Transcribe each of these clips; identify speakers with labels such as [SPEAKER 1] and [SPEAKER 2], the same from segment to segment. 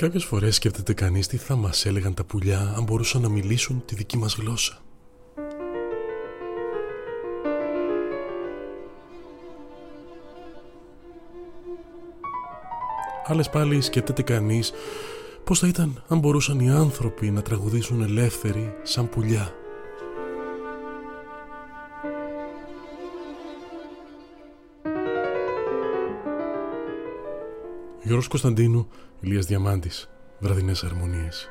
[SPEAKER 1] Κάποιες φορές σκέφτεται κανείς τι θα μας έλεγαν τα πουλιά αν μπορούσαν να μιλήσουν τη δική μας γλώσσα. Άλλες πάλι σκέφτεται κανείς πώς θα ήταν αν μπορούσαν οι άνθρωποι να τραγουδήσουν ελεύθεροι σαν πουλιά. Γιώργος Κωνσταντίνου, Ηλίας Διαμάντης, Βραδινές Αρμονίες.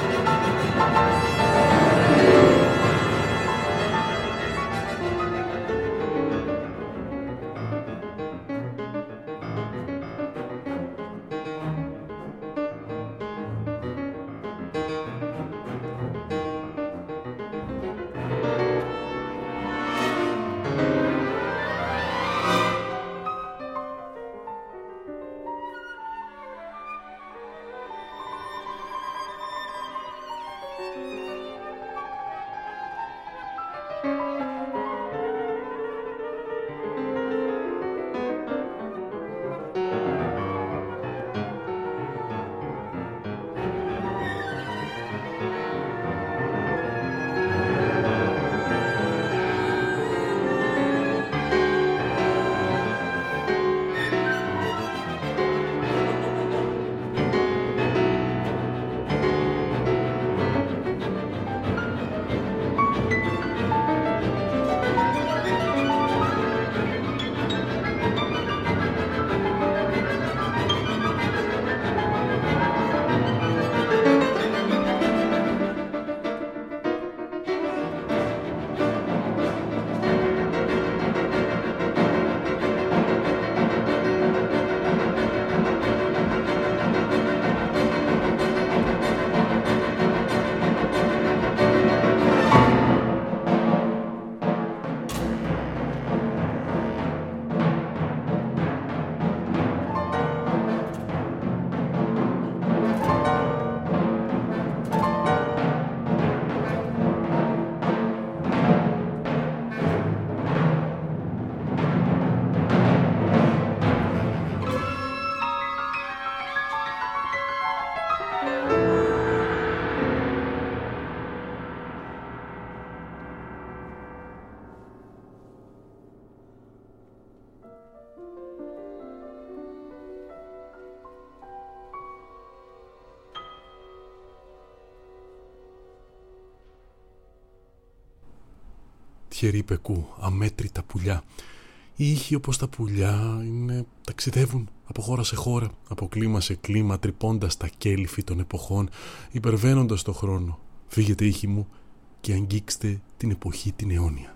[SPEAKER 1] Τιερή Πεκού, αμέτρητα πουλιά. Οι ήχοι όπως τα πουλιά ταξιδεύουν από χώρα σε χώρα, από κλίμα σε κλίμα, τρυπώντας τα κέλυφη των εποχών, υπερβαίνοντας το χρόνο. Φύγετε ήχοι μου και αγγίξτε την εποχή την αιώνια.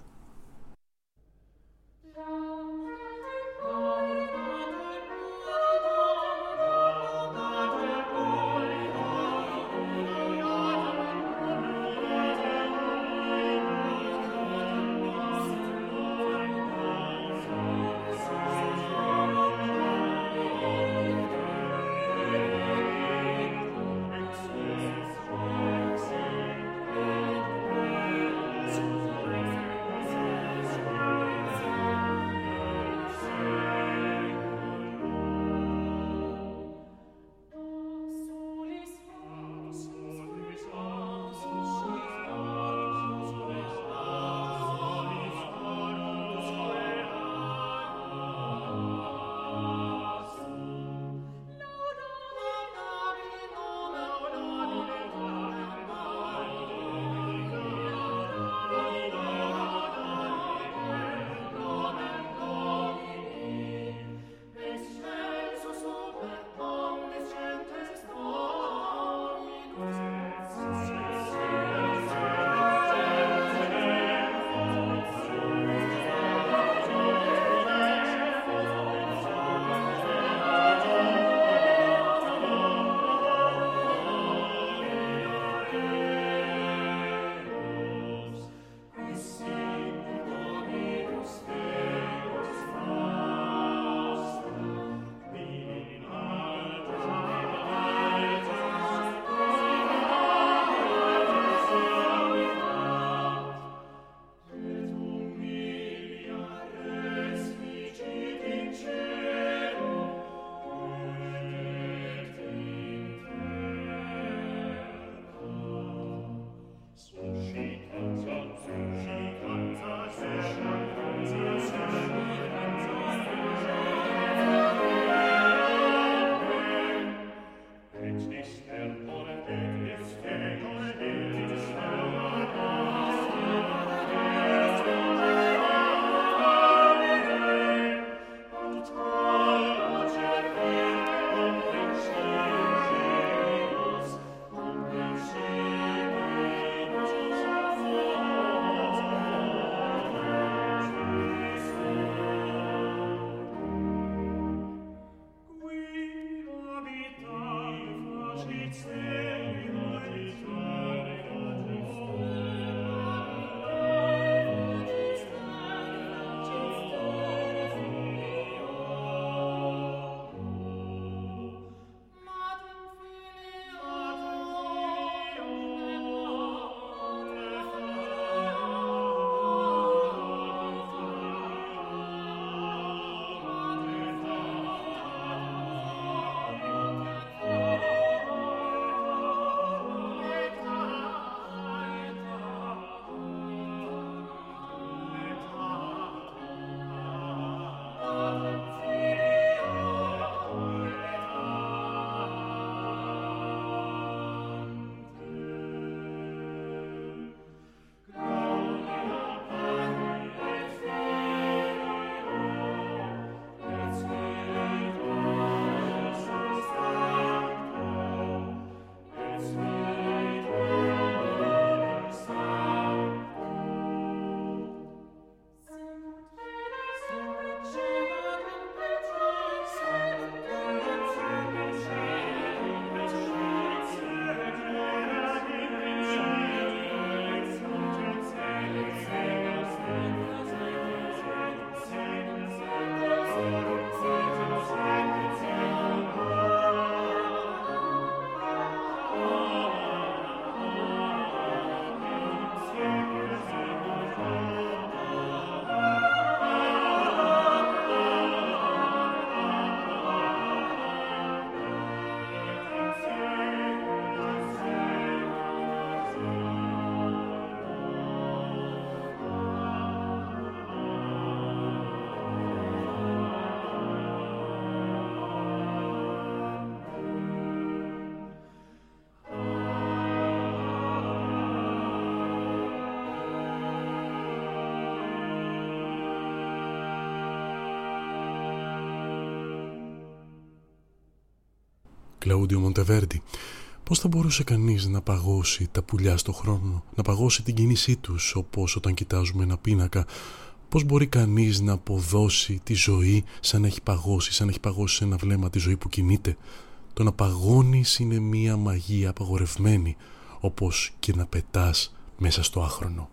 [SPEAKER 1] Κλαούντιο Μοντεβέρντι. Πώς θα μπορούσε κανείς να παγώσει τα πουλιά στο χρόνο, να παγώσει την κίνησή τους, όπως όταν κοιτάζουμε ένα πίνακα? Πώς μπορεί κανείς να αποδώσει τη ζωή σαν να έχει παγώσει, σαν να έχει παγώσει σε ένα βλέμμα τη ζωή που κινείται? Το να παγώνεις είναι μία μαγεία απαγορευμένη, όπως και να πετάς μέσα στο άχρονο.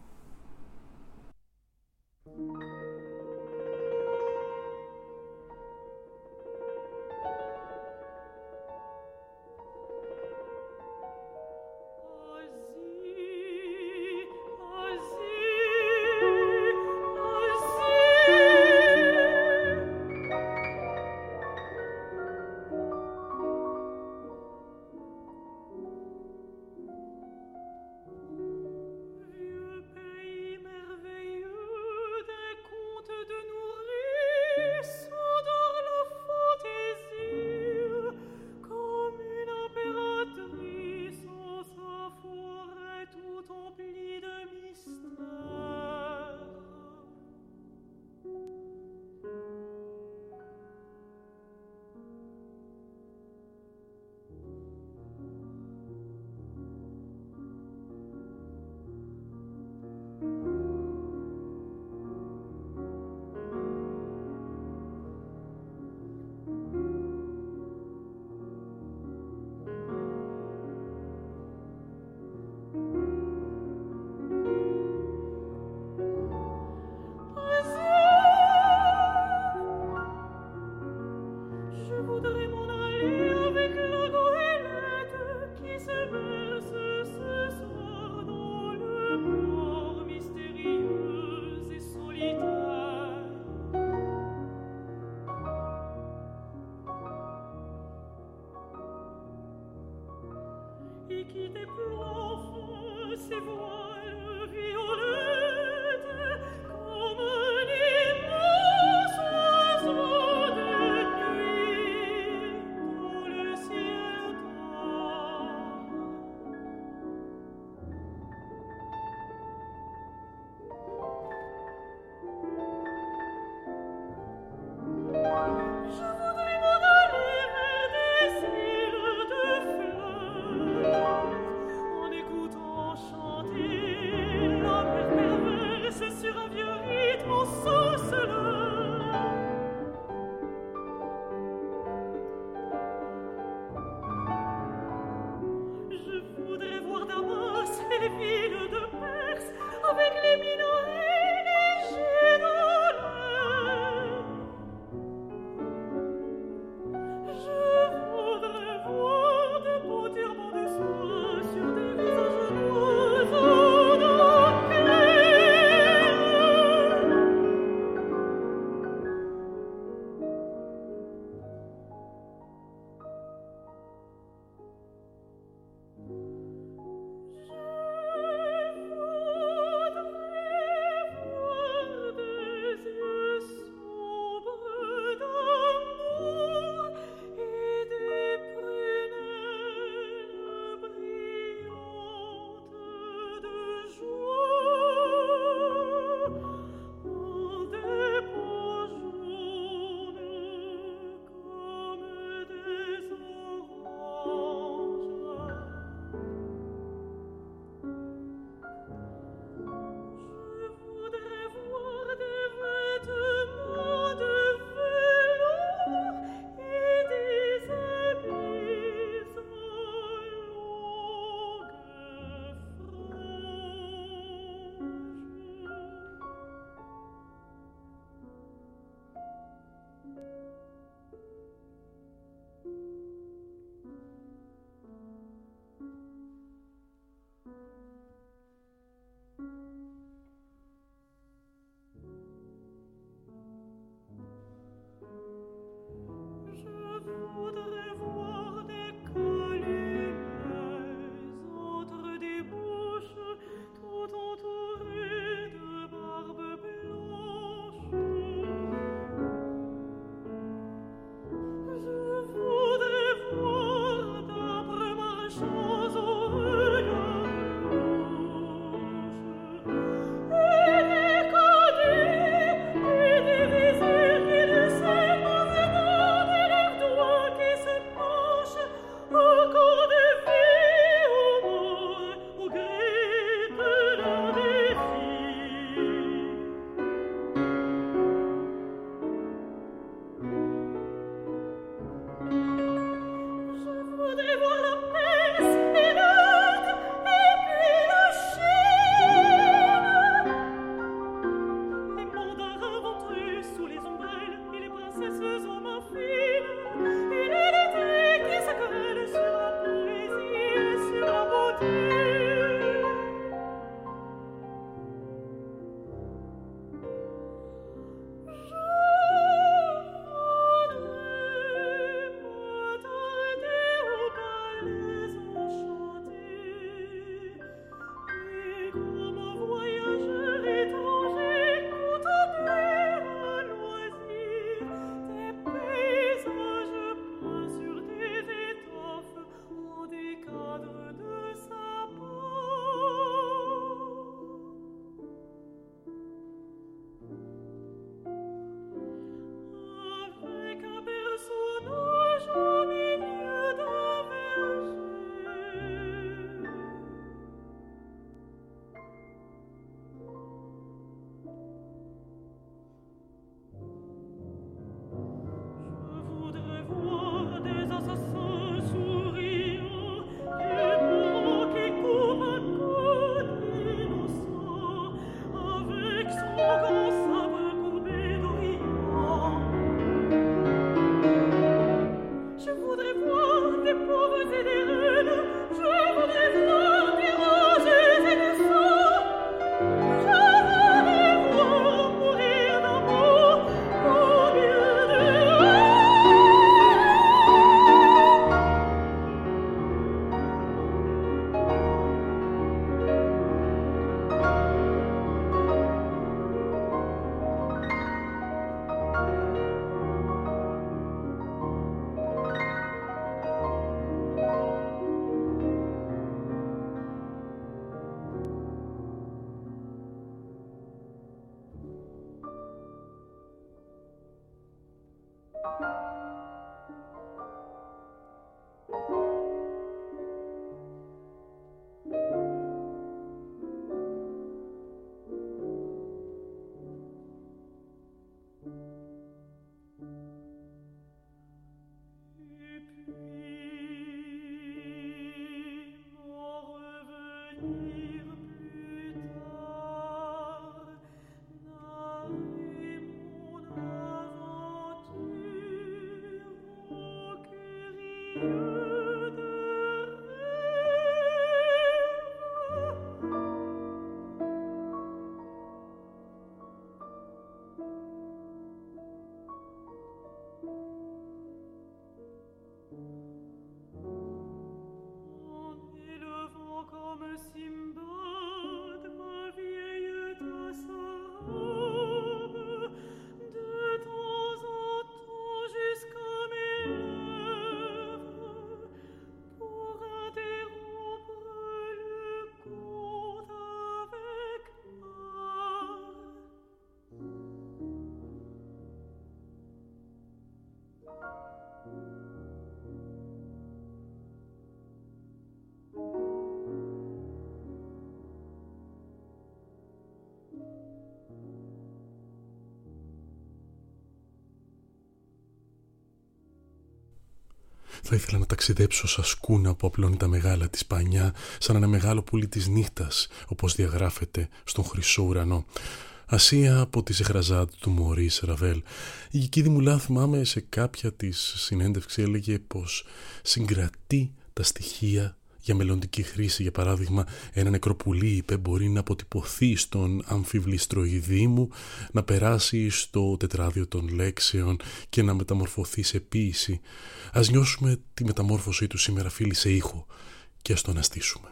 [SPEAKER 1] Θα ήθελα να ταξιδέψω σαν σκούνα που απλώνει τα μεγάλα της Πανιά, σαν ένα μεγάλο πουλί της νύχτας, όπως διαγράφεται στον χρυσό ουρανό. Ασία από τη Σεχραζάντ του Μωρίς Ραβέλ. Η Κίκη Δημουλά, θυμάμαι, σε κάποια της συνέντευξη έλεγε πως συγκρατεί τα στοιχεία για μελλοντική χρήση. Για παράδειγμα, ένα νεκροπουλί, είπε, μπορεί να αποτυπωθεί στον αμφιβληστροειδή μου, να περάσει στο τετράδιο των λέξεων και να μεταμορφωθεί σε ποίηση. Ας νιώσουμε τη μεταμόρφωσή του σήμερα, φίλοι, σε ήχο και ας το αναστήσουμε.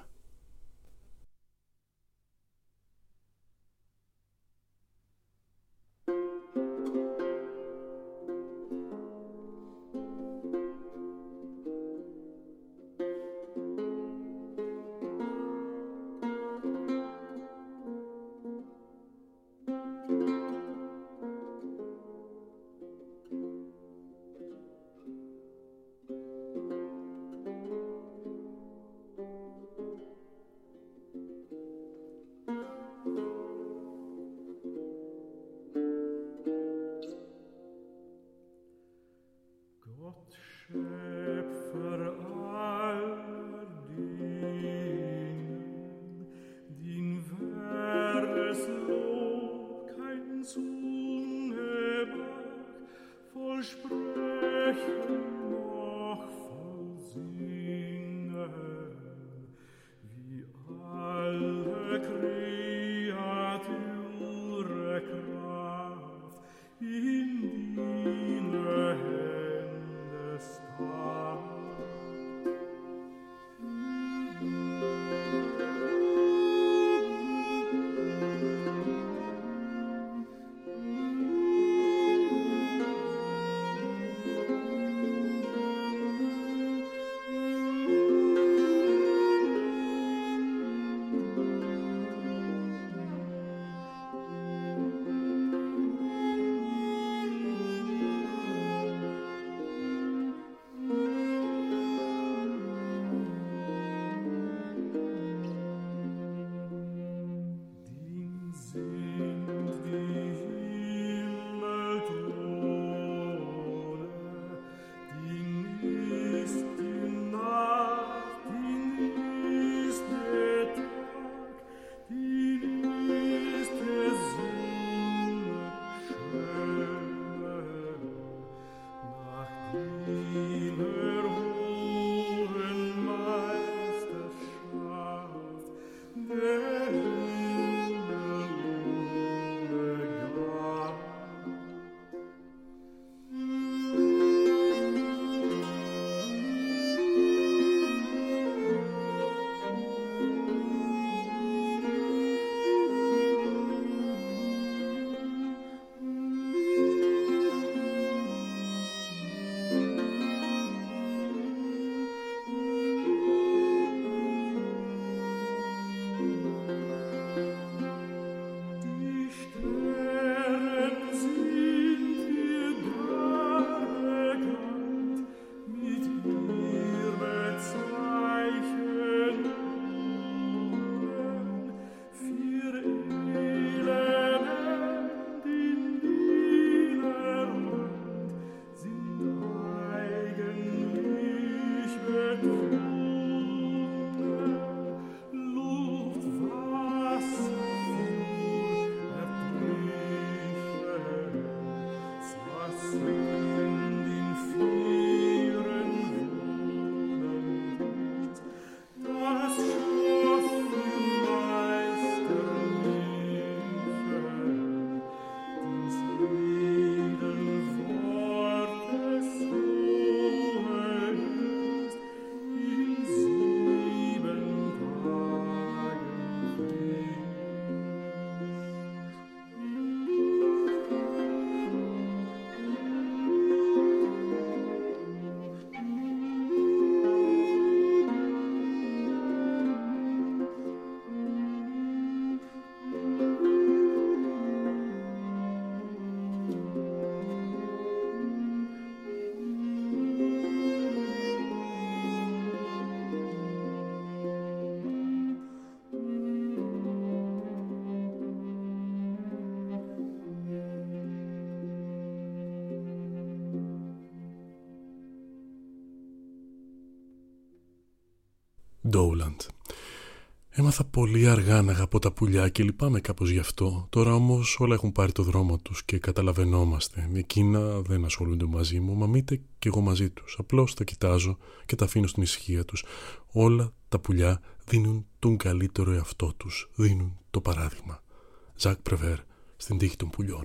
[SPEAKER 1] Dowland. Έμαθα πολύ αργά να αγαπώ τα πουλιά και λυπάμαι κάπως γι' αυτό. Τώρα όμως όλα έχουν πάρει το δρόμο τους και καταλαβαίνόμαστε. Εκείνα δεν ασχολούνται μαζί μου, μα μήτε κι εγώ μαζί τους. Απλώς τα κοιτάζω και τα αφήνω στην ησυχία τους. Όλα τα πουλιά δίνουν τον καλύτερο εαυτό τους. Δίνουν το παράδειγμα. Ζακ Πρεβέρ, στην τύχη των πουλιών.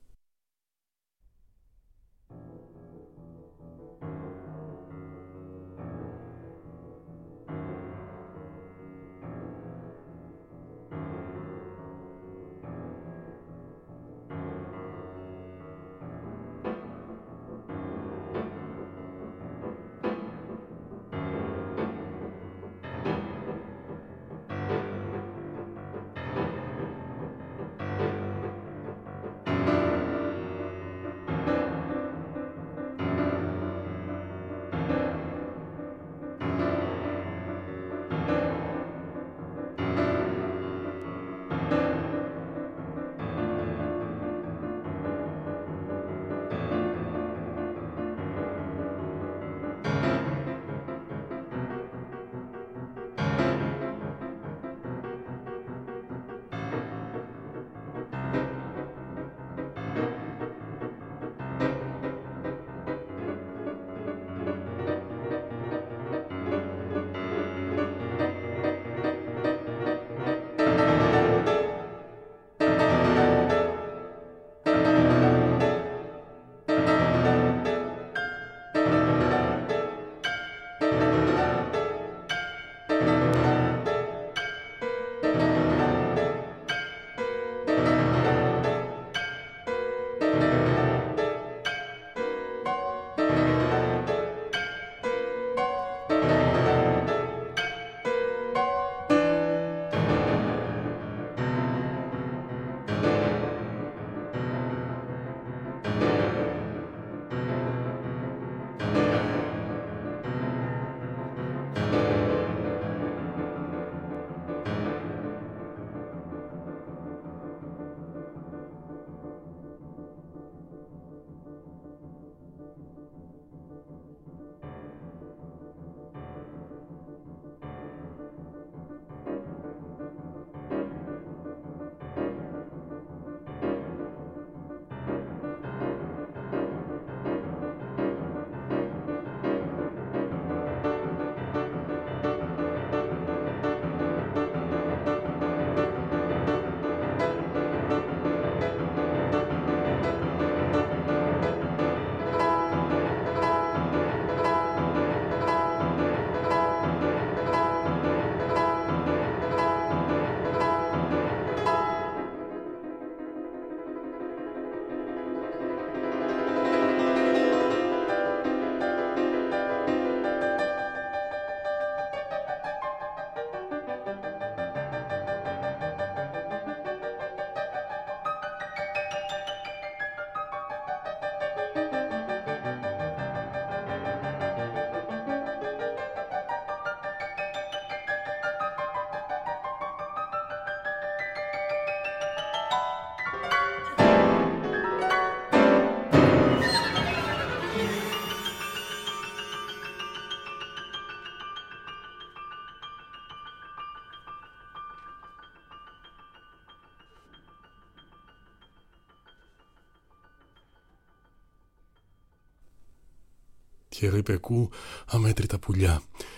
[SPEAKER 1] Thierry Pécu, αμέτρητα πουλιά.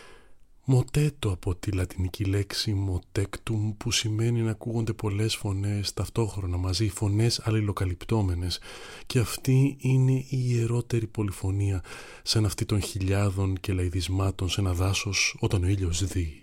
[SPEAKER 1] Μοτέτο από τη λατινική λέξη μοτέκτουμ, που σημαίνει να ακούγονται πολλές φωνές ταυτόχρονα μαζί, φωνές αλληλοκαλυπτόμενες, και αυτή είναι η ιερότερη πολυφωνία σαν αυτή των χιλιάδων και λαϊδισμάτων σε ένα δάσος όταν ο ήλιος δει.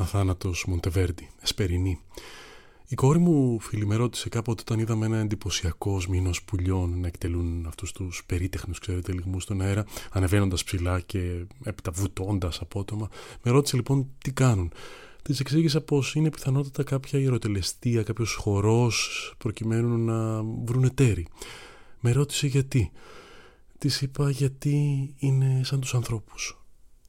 [SPEAKER 1] αθάνατος Μοντεβέρντι, Εσπερινή. Η κόρη μου φίλη με ρώτησε κάποτε όταν είδαμε ένα εντυπωσιακό σμήνος πουλιών να εκτελούν αυτούς τους περίτεχνους, ξέρετε, λιγμούς στον αέρα, ανεβαίνοντας ψηλά και έπειτα βουτώντας απότομα. Με ρώτησε λοιπόν τι κάνουν. Της εξήγησα πως είναι πιθανότατα κάποια ιεροτελεστία, κάποιος χορός προκειμένου να βρουν τέρι. Με ρώτησε γιατί. Της είπα γιατί είναι σαν τους ανθρώπους.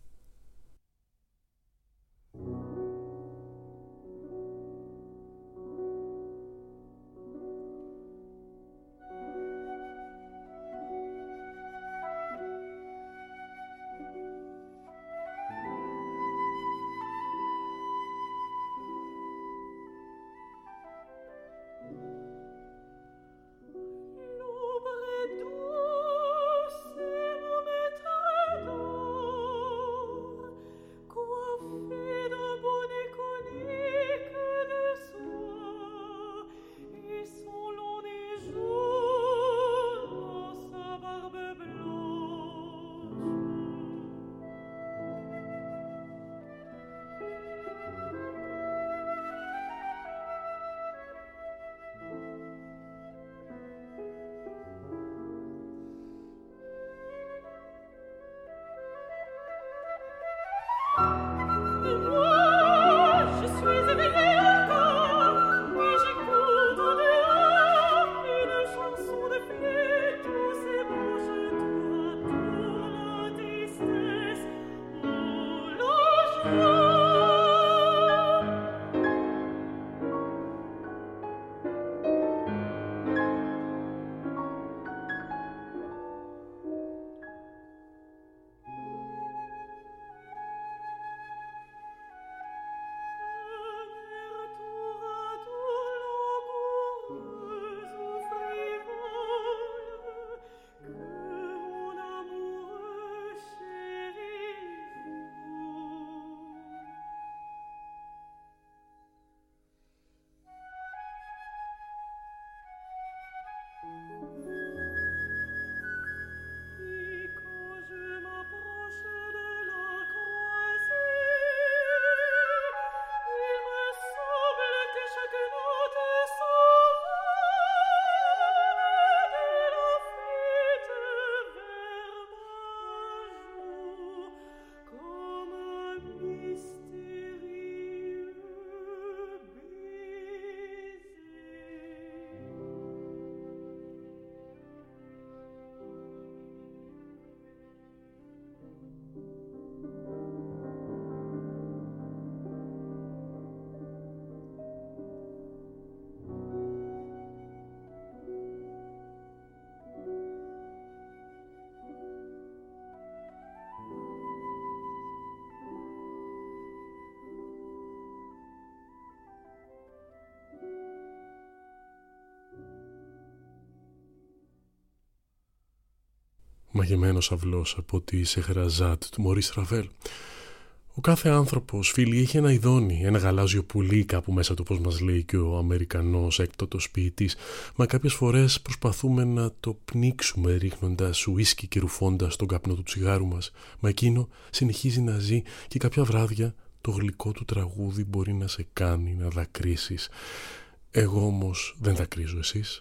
[SPEAKER 1] Μαγεμένος αυλός από τη Σεχραζάτ του Μωρίς Ραβέλ. Ο κάθε άνθρωπος, φίλοι, έχει ένα ειδόνι, ένα γαλάζιο πουλί κάπου μέσα του, όπως μας λέει και ο Αμερικανός έκτοτος ποιητής, μα κάποιες φορές προσπαθούμε να το πνίξουμε ρίχνοντας ουίσκι και ρουφώντας τον καπνό του τσιγάρου μας, μα εκείνο συνεχίζει να ζει και κάποια βράδια το γλυκό του τραγούδι μπορεί να σε κάνει να δακρύσεις. Εγώ όμως δεν δακρύζω, εσείς?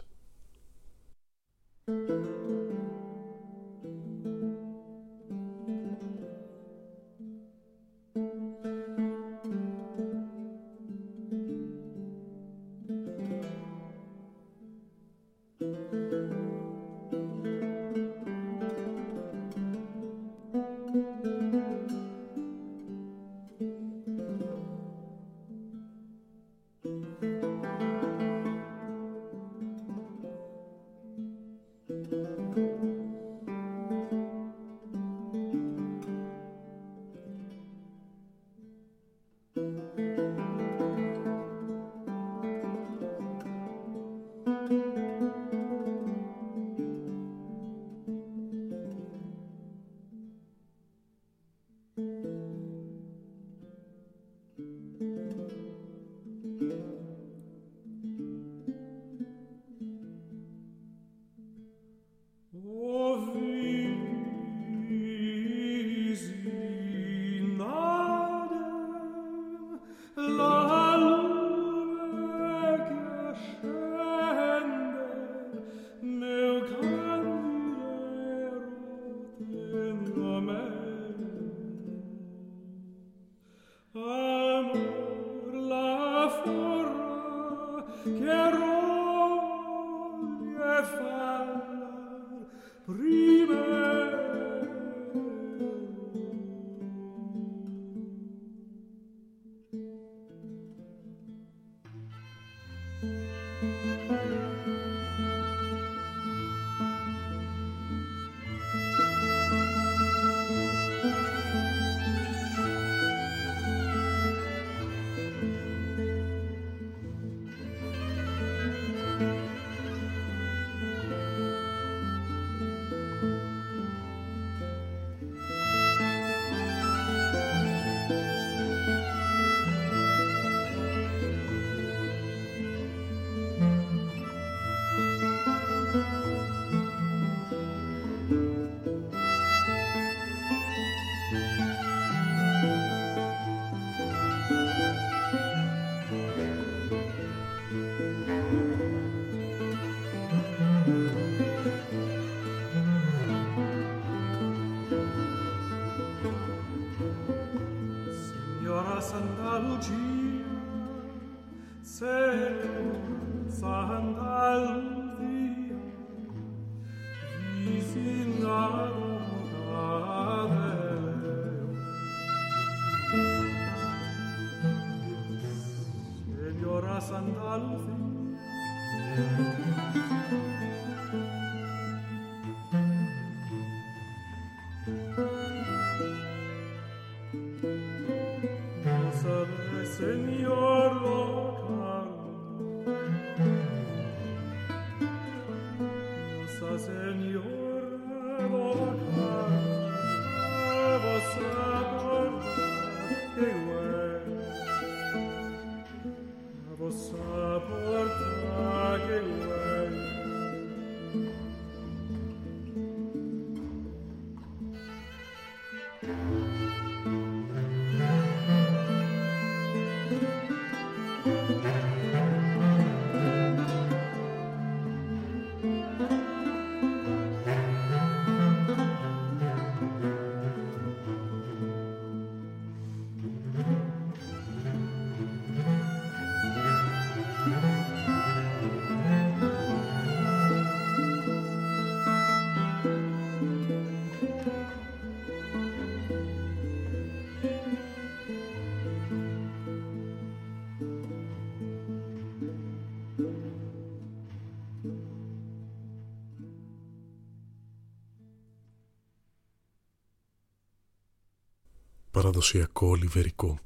[SPEAKER 1] Παραδοσιακό λιβερικό.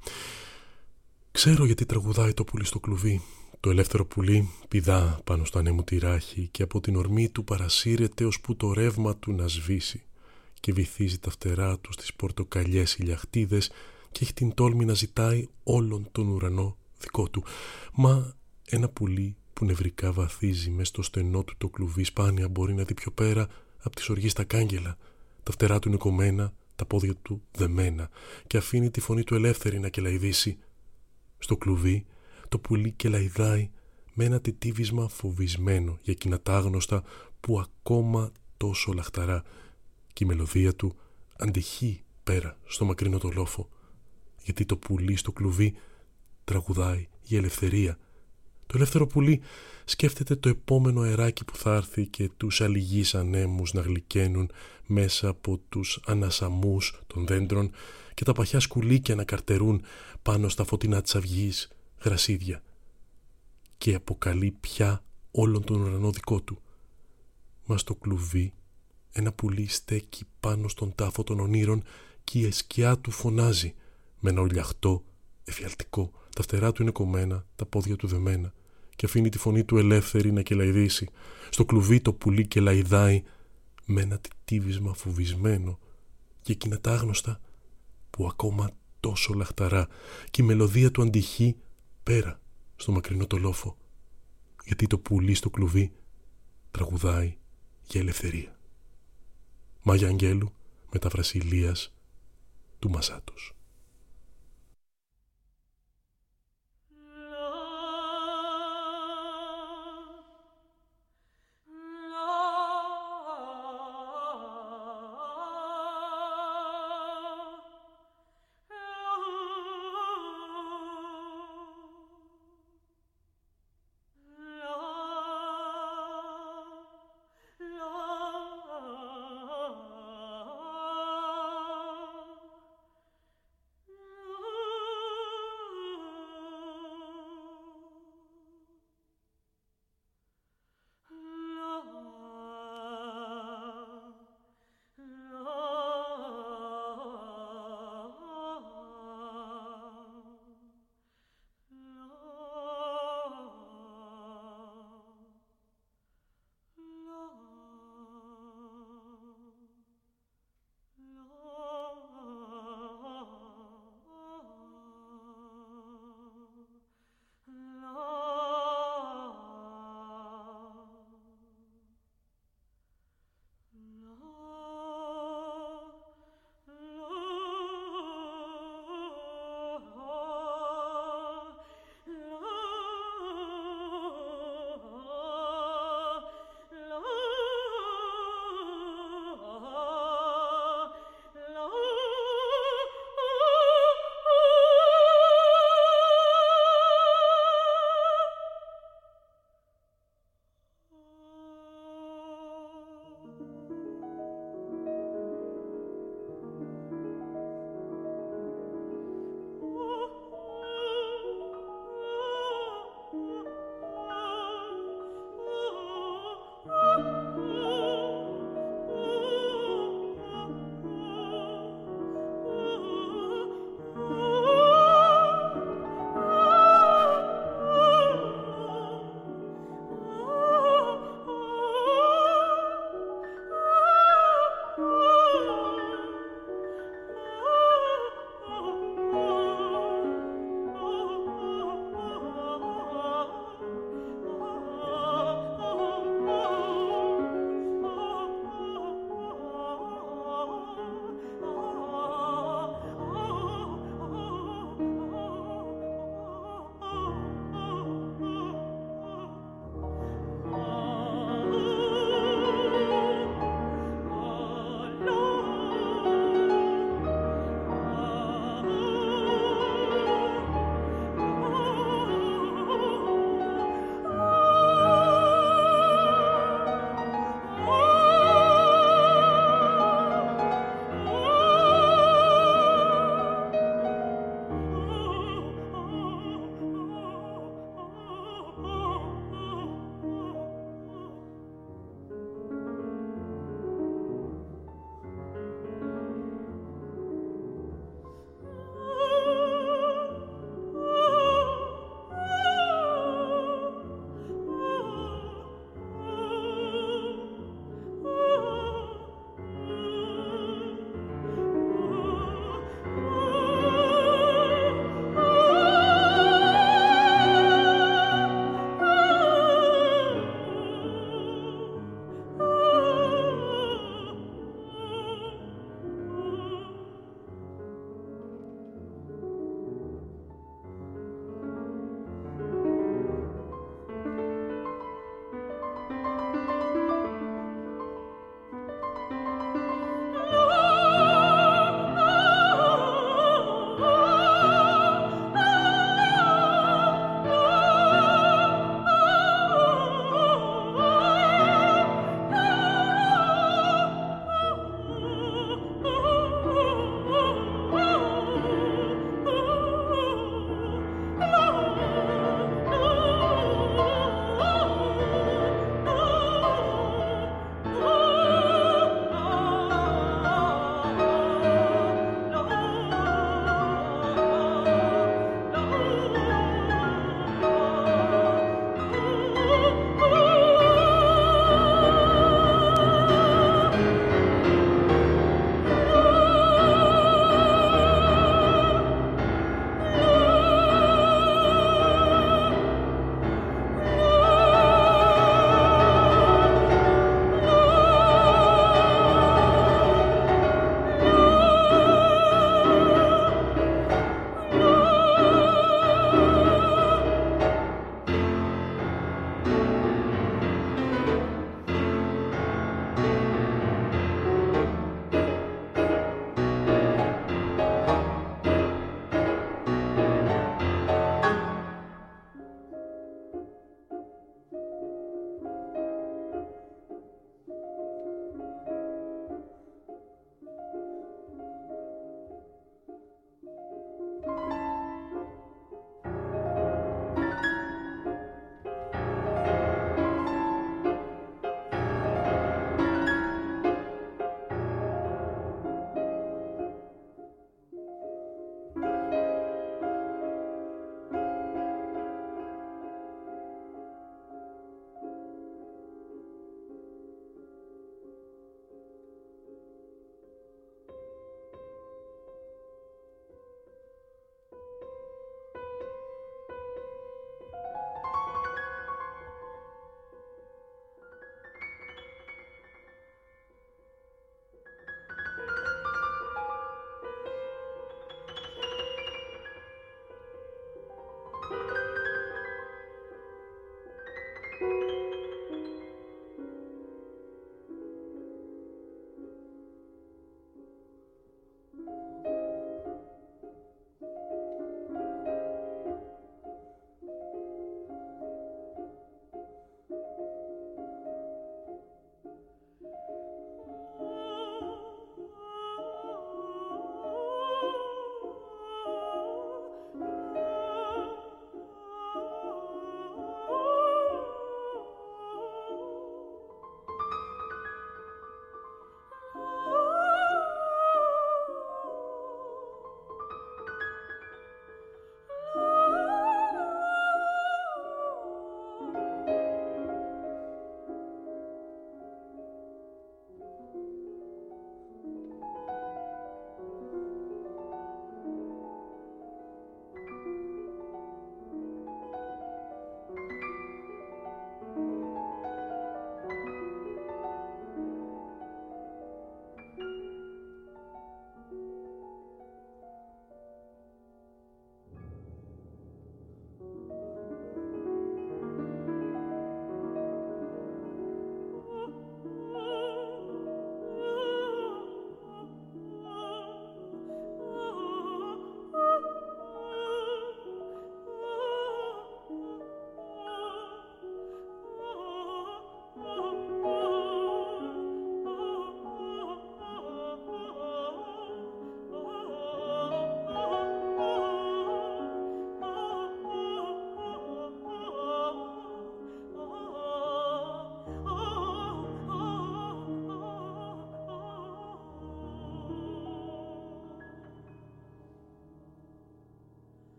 [SPEAKER 1] Ξέρω γιατί τραγουδάει το πουλί στο κλουβί. Το ελεύθερο πουλί πηδά πάνω στο ανέμου τυράχι και από την ορμή του παρασύρεται ώσπου το ρεύμα του να σβήσει και βυθίζει τα φτερά του στις πορτοκαλιές ηλιαχτίδες και έχει την τόλμη να ζητάει όλον τον ουρανό δικό του. Μα ένα πουλί που νευρικά βαθίζει μες στο στενό του το κλουβί σπάνια μπορεί να δει πιο πέρα από τις οργής τα κάγκελα. Τα φτερά του είναι κομμένα, τα πόδια του δεμένα και αφήνει τη φωνή του ελεύθερη να κελαϊδήσει. Στο κλουβί το πουλί κελαϊδάει με ένα τιτίβισμα φοβισμένο για εκείνα τα άγνωστα που ακόμα τόσο λαχταρά και η μελωδία του αντυχεί πέρα στο μακρινό το λόφο, γιατί το πουλί στο κλουβί τραγουδάει για ελευθερία. Το ελεύθερο πουλί σκέφτεται το επόμενο αεράκι που θα έρθει και τους αλληγείς ανέμους να γλυκαίνουν μέσα από τους ανασαμούς των δέντρων και τα παχιά σκουλίκια να καρτερούν πάνω στα φωτεινά της αυγής γρασίδια και αποκαλεί πια όλον τον ουρανό δικό του. Μα στο κλουβί ένα πουλί στέκει πάνω στον τάφο των ονείρων και η σκιά του φωνάζει με ένα ουλιαχτό εφιαλτικό. Τα φτερά του είναι κομμένα, τα πόδια του δεμένα και αφήνει τη φωνή του ελεύθερη να κελαϊδήσει. Στο κλουβί το πουλί κελαϊδάει με ένα τιτίβισμα φοβισμένο για εκείνα τα άγνωστα που ακόμα τόσο λαχταρά και η μελωδία του αντυχεί πέρα στο μακρινό το λόφο, γιατί το πουλί στο κλουβί τραγουδάει για ελευθερία. Μάγια Αγγέλου, μετάφραση Ηλίας του Μασάτος.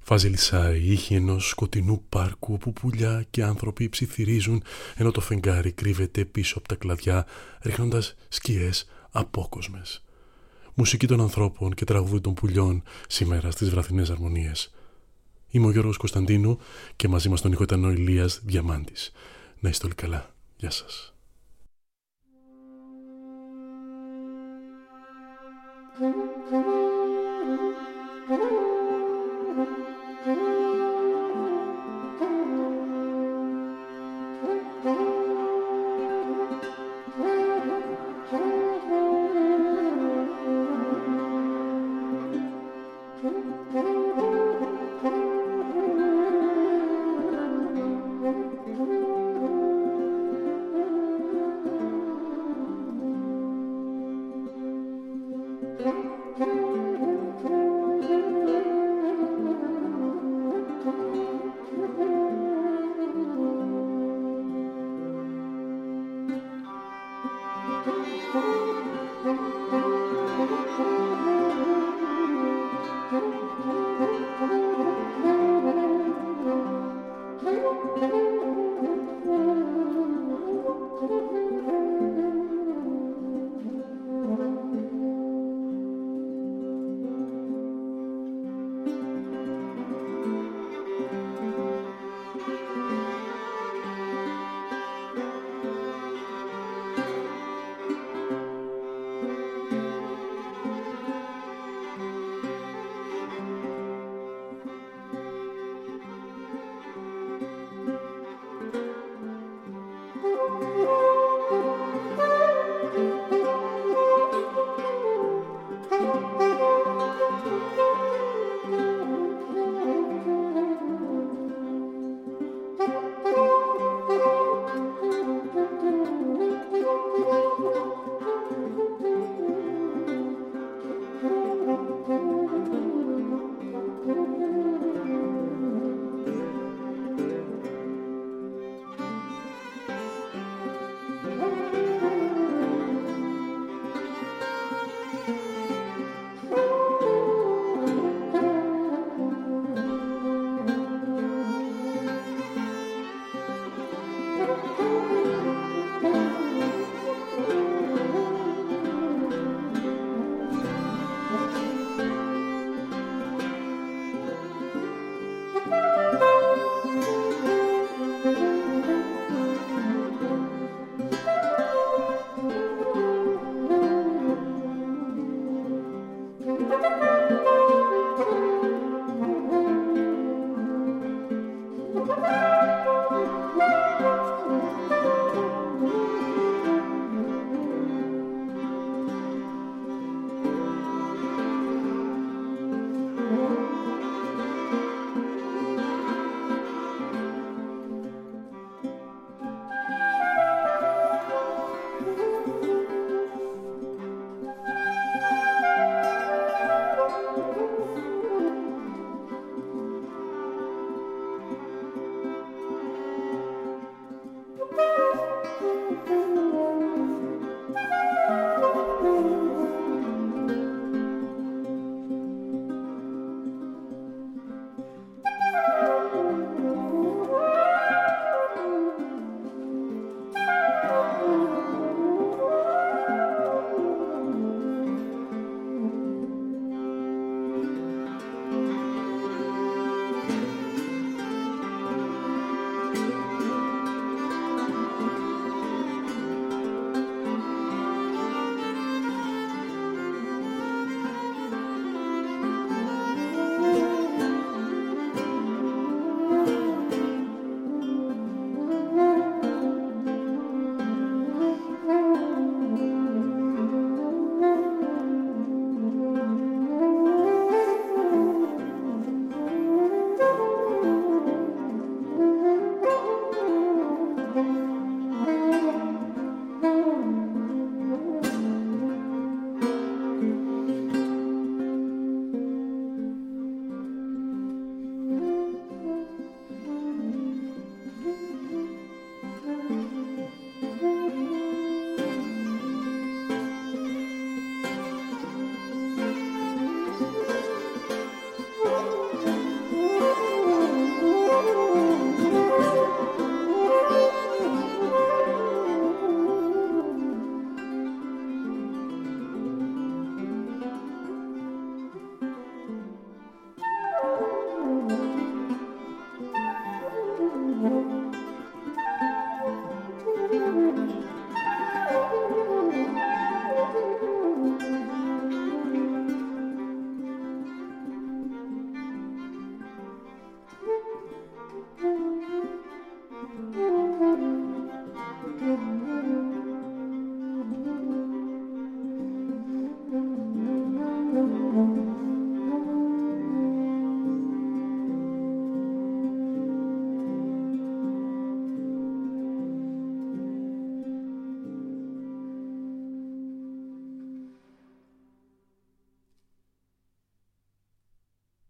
[SPEAKER 1] Φαζιλισάει η ήχη ενός σκοτεινού πάρκου όπου πουλιά και άνθρωποι ψιθυρίζουν ενώ το φεγγάρι κρύβεται πίσω από τα κλαδιά ρίχνοντας σκιές απόκοσμες. Μουσική των ανθρώπων και τραγούδι των πουλιών σήμερα στις βραδινές αρμονίες. Είμαι ο Γιώργος Κωνσταντίνου και μαζί μας στον ήχο ήταν ο Ηλίας Διαμάντης. Να είστε όλοι καλά. Γεια σας.
[SPEAKER 2] Thank you.